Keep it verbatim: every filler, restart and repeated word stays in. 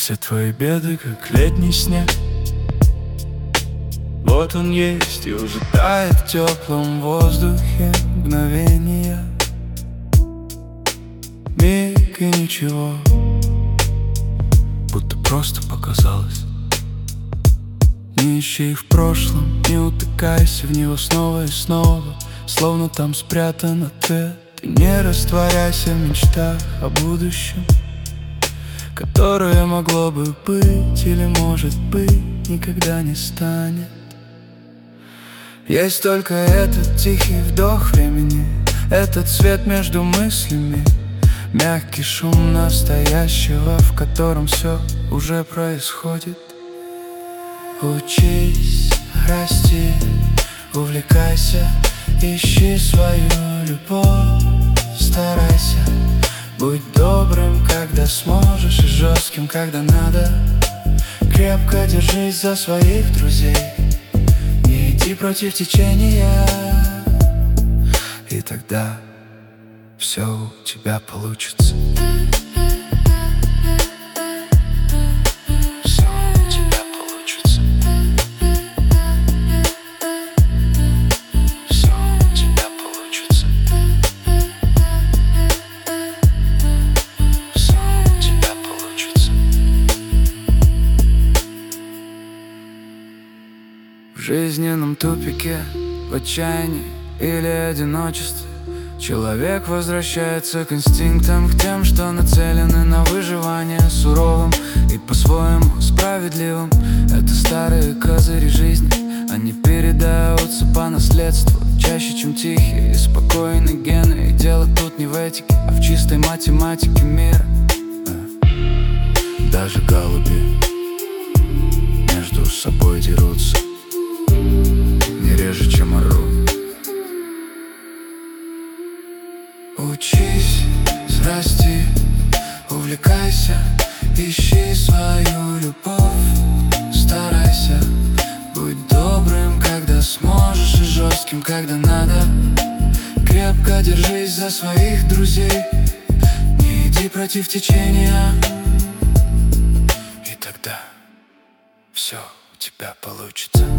Все твои беды, как летний снег. Вот он есть и уже тает в теплом воздухе мгновения. Миг и ничего, будто просто показалось. Не ищи в прошлом, не утыкайся в него снова и снова, словно там спрятан ответ. Ты не растворяйся в мечтах о будущем, которое могло бы быть или, может быть, никогда не станет. Есть только этот тихий вдох времени, этот свет между мыслями, мягкий шум настоящего, в котором все уже происходит. Учись расти, увлекайся, ищи свою любовь, старайся. Будь добрым, когда сможешь, и жестким, когда надо. Крепко держись за своих друзей, не иди против течения, и тогда все у тебя получится. Все у тебя получится. Все у тебя получится. Все у тебя получится. В жизненном тупике, в отчаянии или одиночестве человек возвращается к инстинктам, к тем, что нацелены на выживание, суровым и по-своему справедливым. Это старые козыри жизни, они передаются по наследству чаще, чем тихие и спокойные гены. И дело тут не в этике, а в чистой математике мира. Даже голуби между собой дерутся не реже, чем орут. Учись расти, увлекайся, ищи свою любовь, старайся. Будь добрым, когда сможешь, и жестким, когда надо. Крепко держись за своих друзей, не иди против течения, и тогда все у тебя получится.